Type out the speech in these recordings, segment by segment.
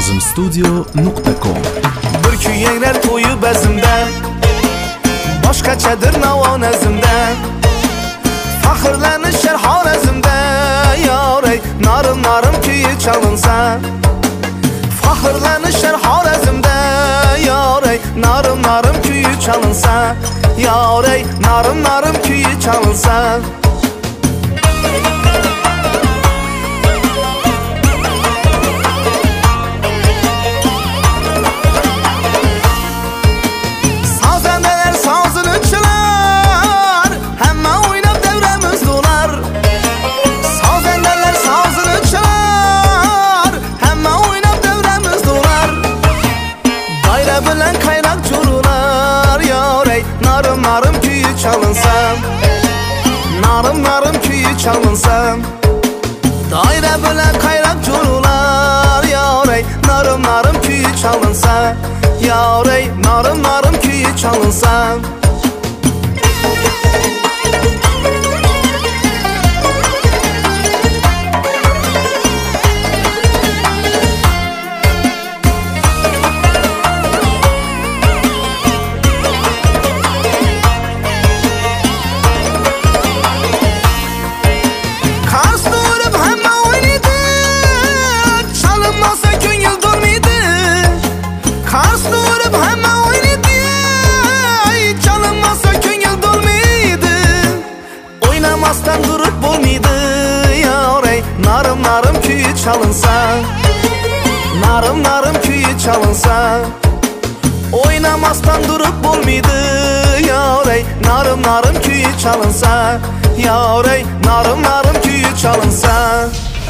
nazmstudio.com. Bir kuyengler toyu bezimde, başkaçadır nava nezimde, faxırlanışır harazimde. Yarey narım narım küyü çalınsa, faxırlanışır harazimde. Yarey narım narım küyü çalınsa, yarey narım narım küyü çalınsa. Narım küyü çalınsam, narım narım küyü çalınsam, daire bilen kayrak curular. Yarey narım narım küyü çalınsa, yarey narım narım küyü çalınsa. Oynamazdan durup bulmaydı. Yarey narım narım küyü çalınsa, narım narım küyü çalınsa. Oynamazdan durup bulmaydı. Yarey narım narım küyü çalınsa, yarey narım narım küyü çalınsa.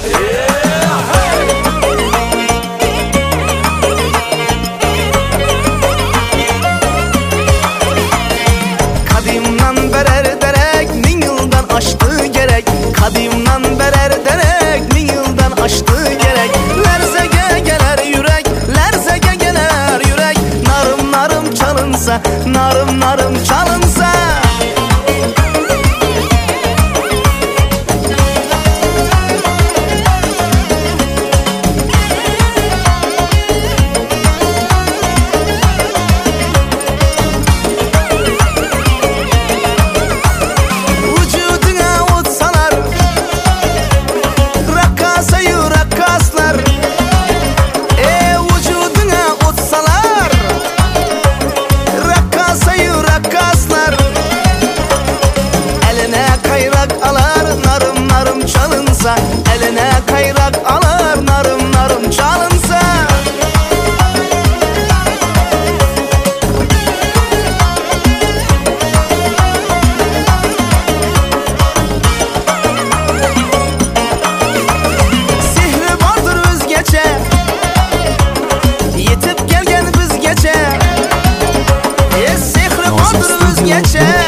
Kadimden berer derek min yıldan aştı gerek. Kadimden berer derek min yıldan aştı gerek. Lerzege geler yürek, lerzege geler yürek. Narım narım çalınsa, narım narım çalınsa. Eline kayrak alır, narım narım çalınsa. Sihri vardır özgece, yetip gelgen bizgece. Sihri vardır özgece.